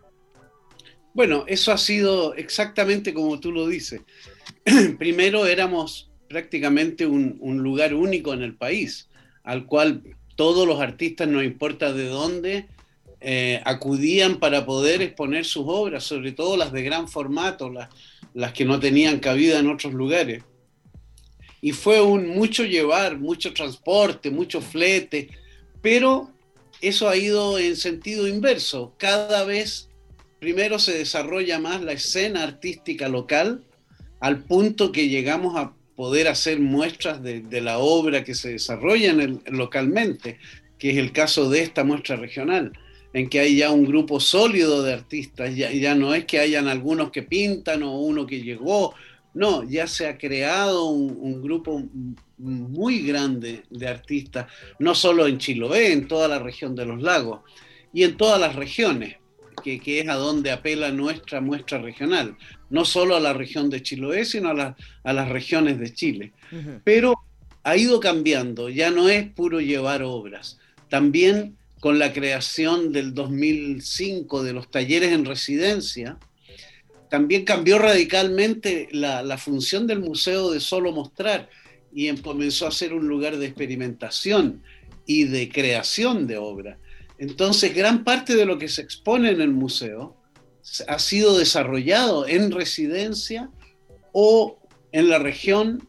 Bueno, eso ha sido exactamente como tú lo dices. Primero éramos prácticamente un, un lugar único en el país, al cual todos los artistas, no importa de dónde, Eh, acudían para poder exponer sus obras, sobre todo las de gran formato, las, las que no tenían cabida en otros lugares. Y fue un mucho llevar, mucho transporte, mucho flete, pero eso ha ido en sentido inverso. Cada vez primero se desarrolla más la escena artística local, al punto que llegamos a poder hacer muestras de, de la obra que se desarrolla en el, localmente, que es el caso de esta muestra regional, en que hay ya un grupo sólido de artistas, ya, ya no es que hayan algunos que pintan o uno que llegó, no, ya se ha creado un, un grupo muy grande de artistas, no solo en Chiloé, en toda la región de los lagos, y en todas las regiones, que, que es a donde apela nuestra muestra regional, no solo a la región de Chiloé, sino a, la, a las regiones de Chile. Uh-huh. Pero ha ido cambiando, ya no es puro llevar obras, también con la creación del dos mil cinco de los talleres en residencia, también cambió radicalmente la, la función del museo de solo mostrar y en, comenzó a ser un lugar de experimentación y de creación de obra. Entonces, gran parte de lo que se expone en el museo ha sido desarrollado en residencia o en la región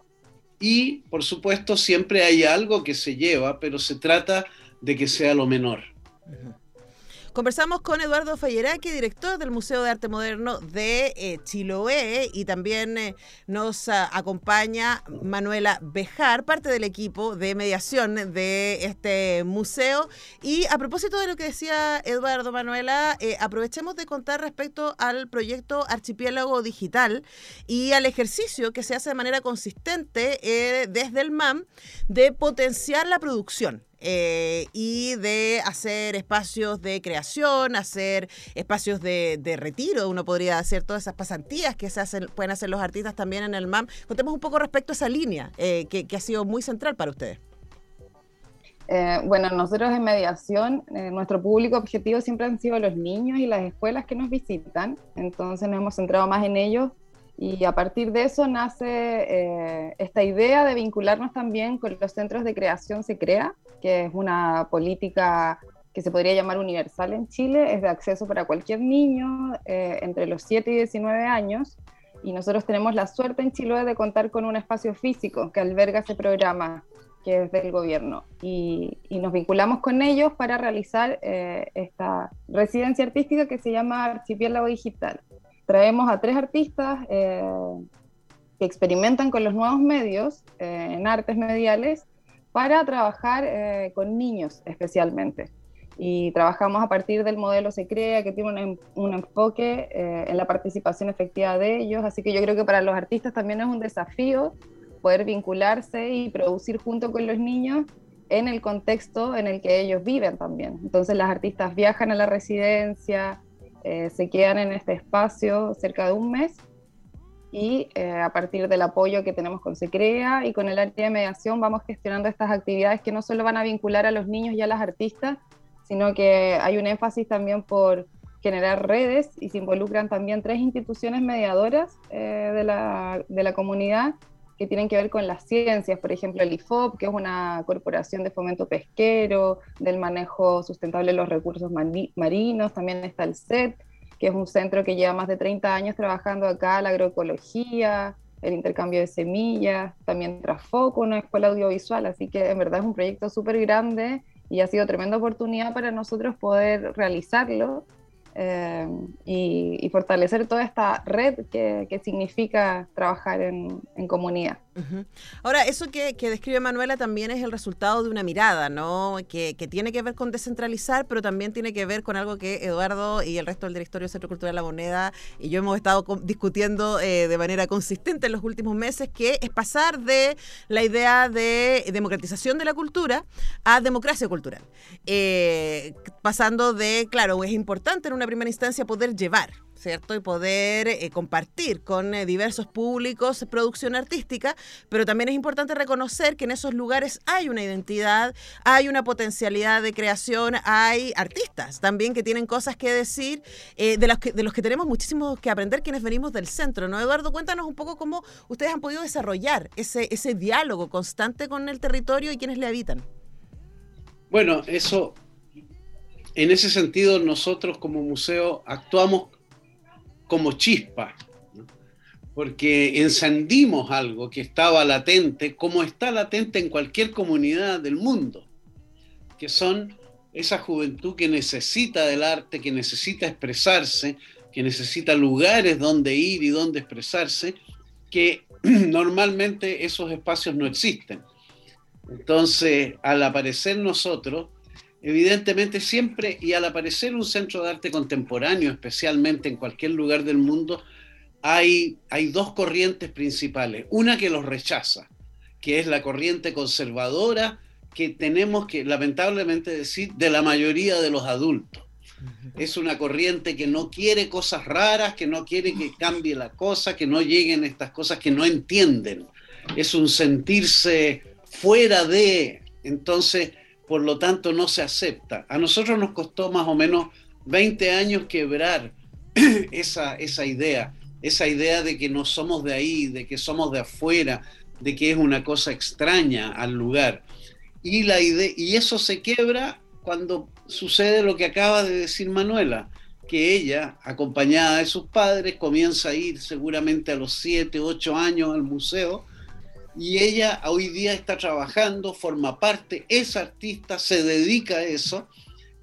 y, por supuesto, siempre hay algo que se lleva, pero se trata de que sea lo menor. Conversamos con Eduardo Falleraki, director del Museo de Arte Moderno de eh, Chiloé, y también eh, nos uh, acompaña Manuela Bejar, parte del equipo de mediación de este museo. Y a propósito de lo que decía Eduardo, Manuela, eh, aprovechemos de contar respecto al proyecto Archipiélago Digital y al ejercicio que se hace de manera consistente eh, desde el M A M de potenciar la producción. Eh, y de hacer espacios de creación, hacer espacios de, de retiro, uno podría hacer todas esas pasantías que se hacen, pueden hacer los artistas también en el M A M. Contemos un poco respecto a esa línea eh, que, que ha sido muy central para ustedes. Eh, bueno, nosotros en mediación, eh, nuestro público objetivo siempre han sido los niños y las escuelas que nos visitan, entonces nos hemos centrado más en ellos. Y a partir de eso nace eh, esta idea de vincularnos también con los centros de creación Se Crea, que es una política que se podría llamar universal en Chile, es de acceso para cualquier niño eh, entre los siete y diecinueve años, y nosotros tenemos la suerte en Chiloé de contar con un espacio físico que alberga ese programa, que es del gobierno, y, y nos vinculamos con ellos para realizar eh, esta residencia artística que se llama Archipiélago Digital. Traemos a tres artistas eh, que experimentan con los nuevos medios eh, en artes mediales para trabajar eh, con niños especialmente. Y trabajamos a partir del modelo Se Crea, que tiene un, un enfoque eh, en la participación efectiva de ellos, así que yo creo que para los artistas también es un desafío poder vincularse y producir junto con los niños en el contexto en el que ellos viven también. Entonces las artistas viajan a la residencia, Eh, se quedan en este espacio cerca de un mes y eh, a partir del apoyo que tenemos con Se Crea y con el área de mediación vamos gestionando estas actividades que no solo van a vincular a los niños y a las artistas, sino que hay un énfasis también por generar redes y se involucran también tres instituciones mediadoras eh, de, la, de la comunidad que tienen que ver con las ciencias, por ejemplo el I F O P, que es una corporación de fomento pesquero, del manejo sustentable de los recursos marinos, también está el C E T, que es un centro que lleva más de treinta años trabajando acá, la agroecología, el intercambio de semillas, también Trafoco, una escuela audiovisual, así que en verdad es un proyecto súper grande y ha sido tremenda oportunidad para nosotros poder realizarlo. Eh, y, y fortalecer toda esta red que, que significa trabajar en, en comunidad. Uh-huh. Ahora, eso que, que describe Manuela también es el resultado de una mirada, ¿no? Que, que tiene que ver con descentralizar, pero también tiene que ver con algo que Eduardo y el resto del directorio del Centro Cultural La Moneda y yo hemos estado discutiendo eh, de manera consistente en los últimos meses, que es pasar de la idea de democratización de la cultura a democracia cultural. Eh, pasando de, claro, es importante en una primera instancia poder llevar, ¿cierto? Y poder eh, compartir con eh, diversos públicos producción artística, pero también es importante reconocer que en esos lugares hay una identidad, hay una potencialidad de creación, hay artistas también que tienen cosas que decir, eh, de, los que, de los que tenemos muchísimo que aprender quienes venimos del centro, ¿no? Eduardo, cuéntanos un poco cómo ustedes han podido desarrollar ese, ese diálogo constante con el territorio y quienes le habitan. Bueno, eso, en ese sentido nosotros como museo actuamos como chispa, ¿no? Porque encendimos algo que estaba latente, como está latente en cualquier comunidad del mundo, que son esa juventud que necesita del arte, que necesita expresarse, que necesita lugares donde ir y donde expresarse, que normalmente esos espacios no existen. Entonces, al aparecer nosotros, evidentemente siempre, y al aparecer un centro de arte contemporáneo, especialmente en cualquier lugar del mundo, hay, hay dos corrientes principales. Una que los rechaza, que es la corriente conservadora que tenemos que lamentablemente decir de la mayoría de los adultos. Es una corriente que no quiere cosas raras, que no quiere que cambie la cosa, que no lleguen estas cosas que no entienden. Es un sentirse fuera de, entonces, por lo tanto, no se acepta. A nosotros nos costó más o menos veinte años quebrar esa, esa idea, esa idea de que no somos de ahí, de que somos de afuera, de que es una cosa extraña al lugar. Y, la idea, y eso se quiebra cuando sucede lo que acaba de decir Manuela, que ella, acompañada de sus padres, comienza a ir seguramente a los siete, ocho años al museo, y ella hoy día está trabajando, forma parte, es artista, se dedica a eso,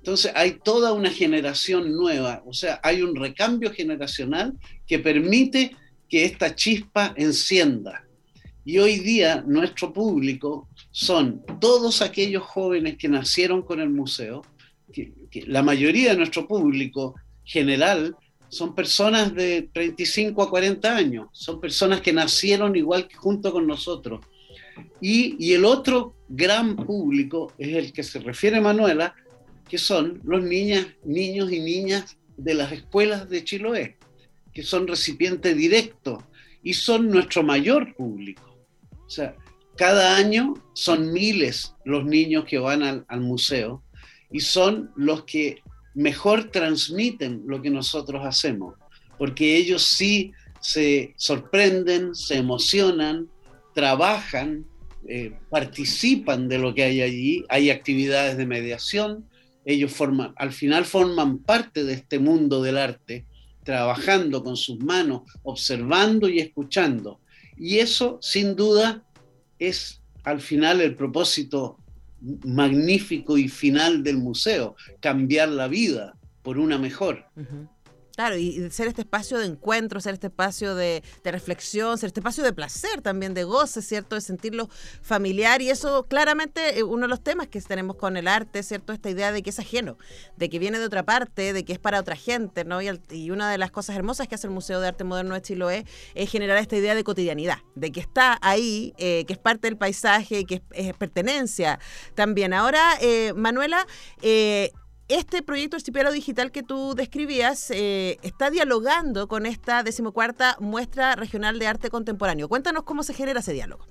Entonces hay toda una generación nueva, o sea, hay un recambio generacional que permite que esta chispa encienda. Y hoy día nuestro público son todos aquellos jóvenes que nacieron con el museo, que, que la mayoría de nuestro público general son personas de treinta y cinco a cuarenta años, son personas que nacieron igual que junto con nosotros. Y, y el otro gran público es el que se refiere Manuela, que son los niñas, niños y niñas de las escuelas de Chiloé, que son recipientes directos y son nuestro mayor público. O sea, cada año son miles los niños que van al, al museo y son los que mejor transmiten lo que nosotros hacemos, porque ellos sí se sorprenden, se emocionan, trabajan, eh, participan de lo que hay allí, hay actividades de mediación, ellos forman, al final forman parte de este mundo del arte, trabajando con sus manos, observando y escuchando. Y eso, sin duda, es al final el propósito magnífico y final del museo, cambiar la vida por una mejor. Uh-huh. Claro, y ser este espacio de encuentro, ser este espacio de, de reflexión, ser este espacio de placer también, de goce, ¿cierto? De sentirlo familiar, y eso claramente es uno de los temas que tenemos con el arte, ¿cierto? Esta idea de que es ajeno, de que viene de otra parte, de que es para otra gente, ¿no? Y, el, y una de las cosas hermosas que hace el Museo de Arte Moderno de Chiloé es generar esta idea de cotidianidad, de que está ahí, eh, que es parte del paisaje, que es, es pertenencia también. Ahora, eh, Manuela, eh, este proyecto Archipiélago Digital que tú describías eh, está dialogando con esta decimocuarta muestra regional de arte contemporáneo. Cuéntanos cómo se genera ese diálogo.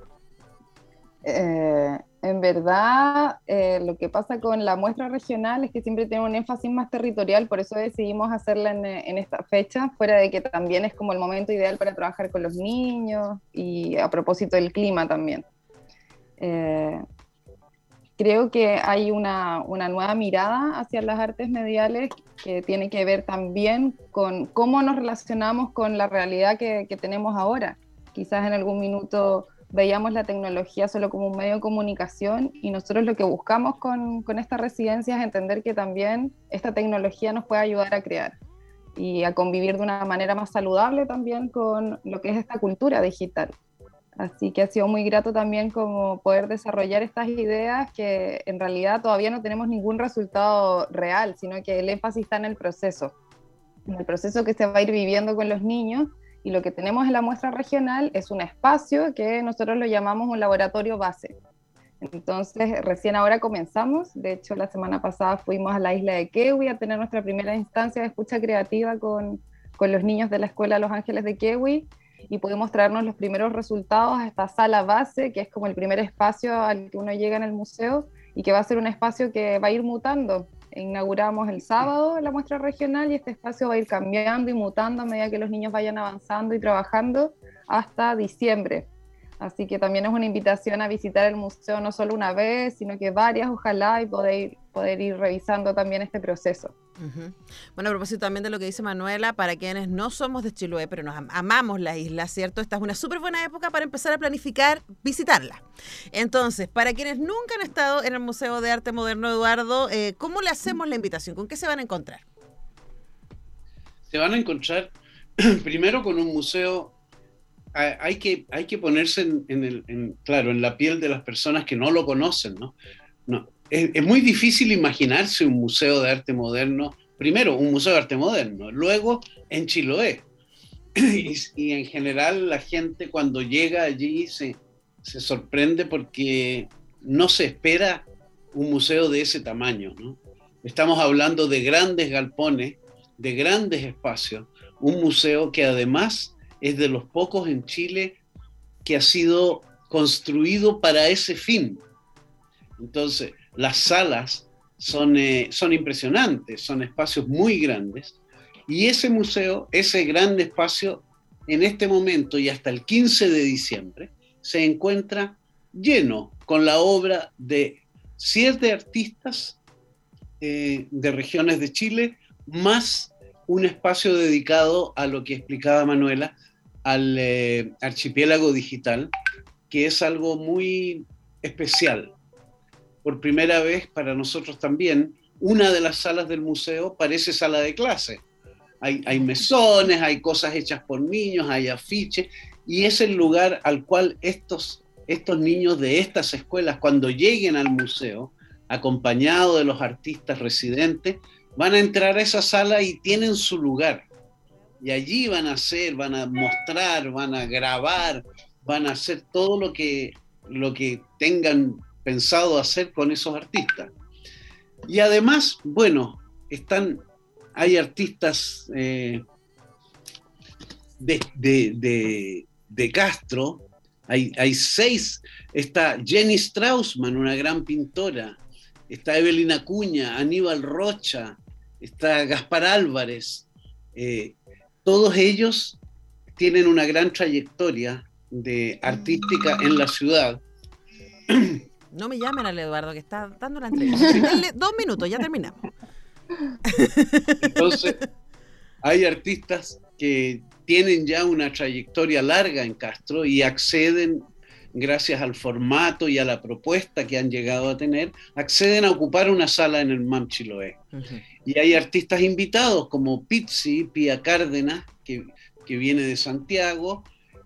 Eh, en verdad, eh, lo que pasa con la muestra regional es que siempre tiene un énfasis más territorial, por eso decidimos hacerla en, en esta fecha, fuera de que también es como el momento ideal para trabajar con los niños y a propósito del clima también. Eh, Creo que hay una, una nueva mirada hacia las artes mediales que tiene que ver también con cómo nos relacionamos con la realidad que, que tenemos ahora. Quizás en algún minuto veíamos la tecnología solo como un medio de comunicación y nosotros lo que buscamos con, con esta residencia es entender que también esta tecnología nos puede ayudar a crear y a convivir de una manera más saludable también con lo que es esta cultura digital. Así que ha sido muy grato también como poder desarrollar estas ideas que en realidad todavía no tenemos ningún resultado real, sino que el énfasis está en el proceso, en el proceso que se va a ir viviendo con los niños, y lo que tenemos en la muestra regional es un espacio que nosotros lo llamamos un laboratorio base. Entonces recién ahora comenzamos, de hecho la semana pasada fuimos a la isla de Quehue a tener nuestra primera instancia de escucha creativa con, con los niños de la Escuela Los Ángeles de Quehue, y pudimos traernos los primeros resultados a esta sala base, que es como el primer espacio al que uno llega en el museo y que va a ser un espacio que va a ir mutando. Inauguramos el sábado la muestra regional y este espacio va a ir cambiando y mutando a medida que los niños vayan avanzando y trabajando hasta diciembre. Así que también es una invitación a visitar el museo no solo una vez, sino que varias, ojalá, y poder, poder ir revisando también este proceso. Uh-huh. Bueno, a propósito también de lo que dice Manuela, para quienes no somos de Chiloé, pero nos am- amamos la isla, ¿cierto? Esta es una súper buena época para empezar a planificar visitarla. Entonces, para quienes nunca han estado en el Museo de Arte Moderno, Eduardo, eh, ¿cómo le hacemos la invitación? ¿Con qué se van a encontrar? Se van a encontrar primero con un museo. Hay que, hay que ponerse en, en el, en, claro, en la piel de las personas que no lo conocen, ¿no? No, es, es muy difícil imaginarse un museo de arte moderno, primero un museo de arte moderno, luego en Chiloé. Y, y en general la gente cuando llega allí se, se sorprende porque no se espera un museo de ese tamaño, ¿no? Estamos hablando de grandes galpones, de grandes espacios, un museo que además es de los pocos en Chile que ha sido construido para ese fin. Entonces, las salas son, eh, son impresionantes, son espacios muy grandes, y ese museo, ese gran espacio, en este momento y hasta el quince de diciembre, se encuentra lleno con la obra de siete artistas eh, de regiones de Chile, más un espacio dedicado a lo que explicaba Manuela, al eh, archipiélago digital, que es algo muy especial. Por primera vez para nosotros también una de las salas del museo parece sala de clase. Hay, hay mesones, hay cosas hechas por niños, hay afiches, y es el lugar al cual estos, estos niños de estas escuelas, cuando lleguen al museo, acompañados de los artistas residentes, van a entrar a esa sala y tienen su lugar. Y allí van a hacer, van a mostrar, van a grabar, van a hacer todo lo que, lo que tengan pensado hacer con esos artistas. Y además, bueno, están, hay artistas eh, de, de, de, de Castro, hay, hay seis, está Jenny Straussman, una gran pintora, está Evelyn Acuña, Aníbal Rocha, está Gaspar Álvarez, eh, todos ellos tienen una gran trayectoria de artística en la ciudad. No me llamen al Eduardo, que está dando la entrevista. Denle dos minutos, ya terminamos. Entonces, hay artistas que tienen ya una trayectoria larga en Castro y acceden, gracias al formato y a la propuesta que han llegado a tener, acceden a ocupar una sala en el M A M Chiloé. Uh-huh. Y hay artistas invitados como Pizzi, Pía Cárdenas, que, que viene de Santiago,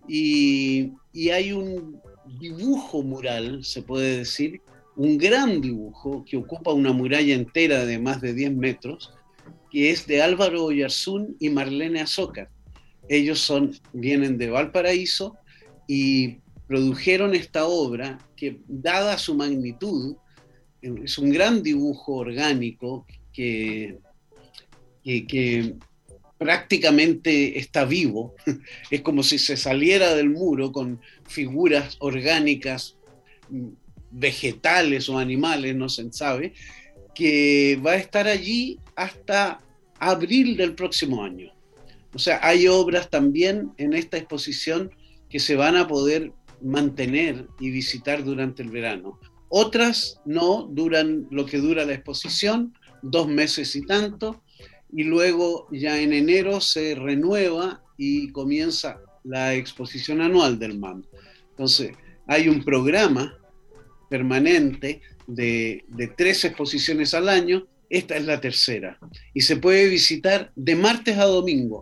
y, y hay un dibujo mural, se puede decir, un gran dibujo que ocupa una muralla entera de más de diez metros, que es de Álvaro Oyarzún y Marlene Azócar. Ellos son, vienen de Valparaíso y produjeron esta obra que, dada su magnitud, es un gran dibujo orgánico que, que, que prácticamente está vivo. Es como si se saliera del muro con figuras orgánicas, vegetales o animales, no se sabe, que va a estar allí hasta abril del próximo año. O sea, hay obras también en esta exposición que se van a poder mantener y visitar durante el verano. Otras no, duran lo que dura la exposición, dos meses y tanto, y luego ya en enero se renueva y comienza la exposición anual del M A M. Entonces, hay un programa permanente de, de tres exposiciones al año, esta es la tercera, y se puede visitar de martes a domingo,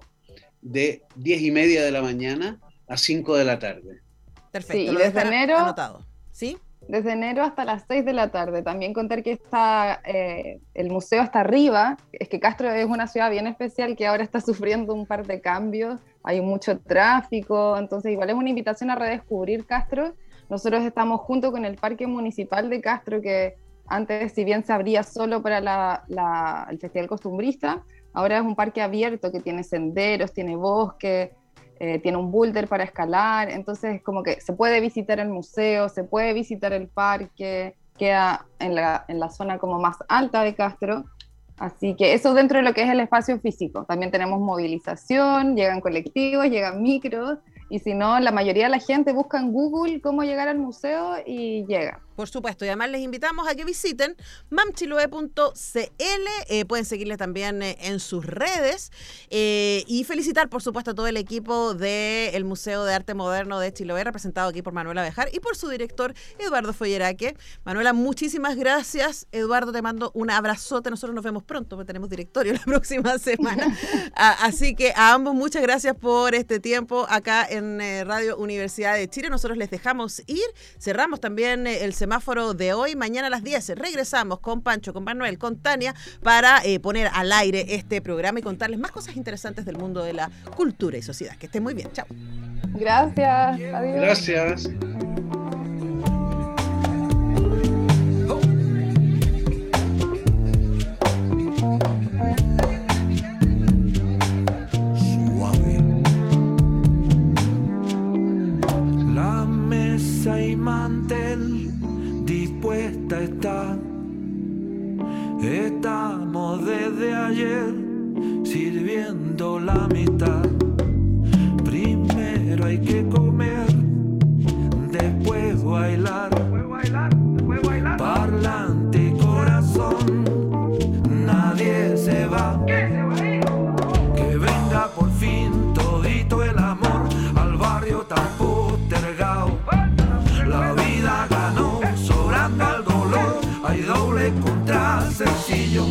de diez y media de la mañana a cinco de la tarde. Perfecto, sí, lo desde enero, anotado. ¿Sí? Desde enero hasta las seis de la tarde. También contar que está, eh, el museo está arriba. Es que Castro es una ciudad bien especial que ahora está sufriendo un par de cambios. Hay mucho tráfico, entonces igual es una invitación a redescubrir Castro. Nosotros estamos junto con el Parque Municipal de Castro, que antes, si bien se abría solo para la, la, el Festival Costumbrista, ahora es un parque abierto que tiene senderos, tiene bosque, eh, tiene un boulder para escalar, entonces como que se puede visitar el museo, se puede visitar el parque, queda en la, en la zona como más alta de Castro, así que eso dentro de lo que es el espacio físico. También tenemos movilización, llegan colectivos, llegan micros, y si no, la mayoría de la gente busca en Google cómo llegar al museo y llega. Por supuesto, y además les invitamos a que visiten mamchiloe punto c l, eh, pueden seguirles también eh, en sus redes, eh, y felicitar por supuesto a todo el equipo del Museo de Arte Moderno de Chiloé, representado aquí por Manuela Bejar y por su director Eduardo Folleraque. Manuela, muchísimas gracias. Eduardo, te mando un abrazote, nosotros nos vemos pronto porque tenemos directorio la próxima semana, ah, así que a ambos muchas gracias por este tiempo acá en eh, Radio Universidad de Chile. Nosotros les dejamos ir, cerramos también eh, el semáforo de hoy. Mañana a las diez regresamos con Pancho, con Manuel, con Tania para eh, poner al aire este programa y contarles más cosas interesantes del mundo de la cultura y sociedad. Que estén muy bien. Chao. Gracias. Adiós. Gracias. La mesa y mantel dispuesta está. Estamos desde ayer sirviendo la mitad. Primero hay que comer, después bailar. Parlante corazón, nadie se va. Que venga por fin todito el amor al barrio tan postergado. La vida ganó, sobrando al dolor, hay doble contraste. sencillo.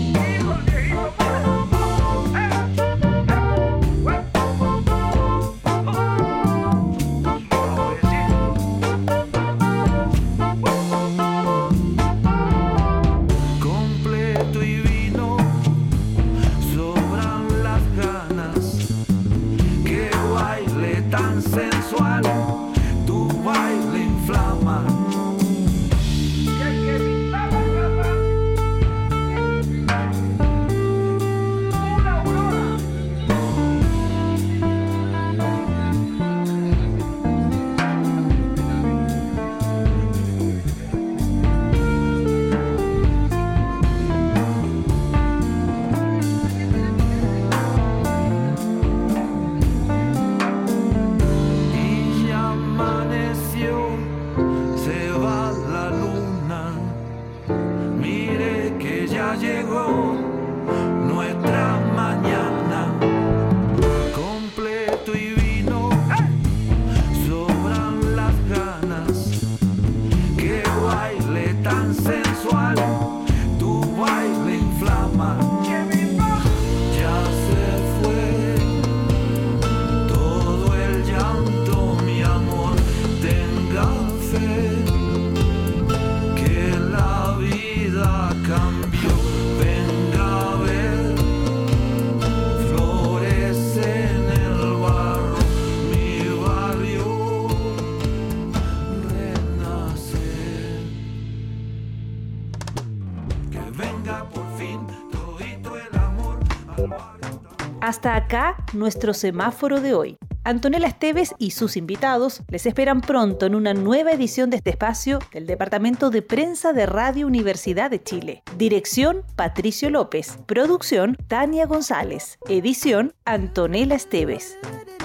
Completo y vino, sobran las ganas. Qué baile tan sensual, tu baile inflama. Y ya amaneció, se va la luna. Mire que ya llegó nuestra mañana. Completo y vino, sobran las ganas. Qué baile tan sensual, tu baile inflama. Ya se fue todo el llanto, mi amor. Tenga fe que la vida cambió. Venga a ver, florece en el barro, mi barrio renace. Que venga por fin todito el amor al barrio. Hasta acá nuestro semáforo de hoy. Antonella Esteves y sus invitados les esperan pronto en una nueva edición de este espacio del Departamento de Prensa de Radio Universidad de Chile. Dirección, Patricio López. Producción, Tania González. Edición, Antonella Esteves.